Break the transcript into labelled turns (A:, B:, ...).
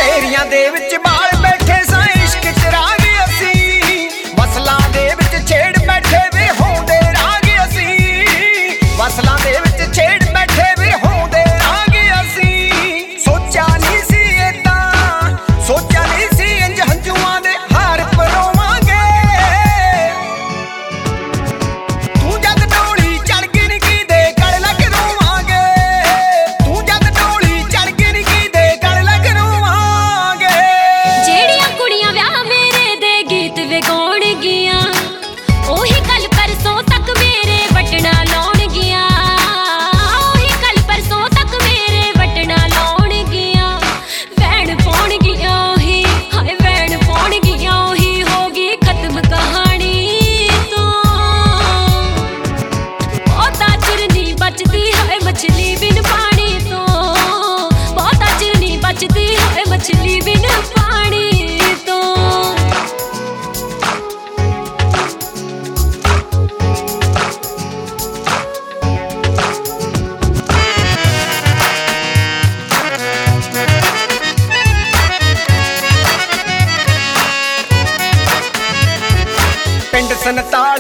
A: ਢੇਰੀਆਂ ਦੇ ਵਿੱਚ ਬਾਲ ਬੈਠੇ ਸਾਂ ਇਸ਼ਕ ਚ ਰਾਗ ਅਸੀਂ, ਵਸਲਾਂ ਦੇ ਵਿੱਚ ਛੇੜ ਬੈਠੇ ਵੇ ਹੋਂਦੇ ਰਾਗ ਅਸੀਂ, ਵਸਲਾਂ ਦੇ ਵਿੱਚ ਛੇੜ ਬੈਠੇ ਵੇ ਹੋਂਦੇ ਰਾਗ ਅਸੀਂ। ਸੋਚਿਆ ਨਹੀਂ ਸੀ ਏਦਾਂ, ਸੋਚਿਆ ਨਹੀਂ ਸੀ ਇੰਜ ਹੰਝੂਆਂ ਦੇ ਹਾਰ ਪਰੋਵਾਂਗੇ। ਤੂੰ ਜਦ ਡੋਲੀ ਚੜ ਗਈ ਨਿੱਕੀ ਦੇ ਗਲ ਲੱਗ ਰੋਵਾਂਗੇ, ਤੂੰ ਜਦ ਡੋਲੀ ਚੜ ਗਈ ਨਿੱਕੀ ਦੇ ਗਲ ਲੱਗ ਰੋਵਾਂਗੇ।
B: ਜਿਹੜੀਆਂ ਕੁੜੀਆਂ ਵਿਆਹ ਮੇਰੇ ਦੇ ਗੀਤ ਵੇ ਗਾਉਣਗੀਆਂ, ਉਹੀ ਕੱਲ ਪਰਸੋਂ ਤੱਕ ਮੇਰੇ ਵਟਣਾ ਲਾਉਣਗੀਆਂ, ਉਹੀ ਕੱਲ ਪਰਸੋਂ ਤੱਕ ਮੇਰੇ ਵਟਣਾ ਲਾਉਣਗੀਆਂ। ਵੈਣ ਪਾਉਣਗੀਆਂ ਉਹੀ, ਹਾਏ ਵੈਣ ਪਾਉਣਗੀਆਂ ਉਹੀ, ਹੋ ਗਈ ਖਤਮ ਕਹਾਣੀ ਤੋਂ। ਬਹੁਤਾ ਚਿਰ ਨਹੀਂ ਬਚਦੀ ਹਾਏ ਮਛਲੀ ਬਿਨ ਪਾਣੀ ਤੋਂ, ਬਹੁਤਾ ਚਿਰ ਨਹੀਂ ਬਚਦੀ ਹਾਏ ਮਛਲੀ ਬਿਨ ਪਾਣੀ ਤੋਂ।
A: ਪਿੰਡ ਸੰਤਾਂ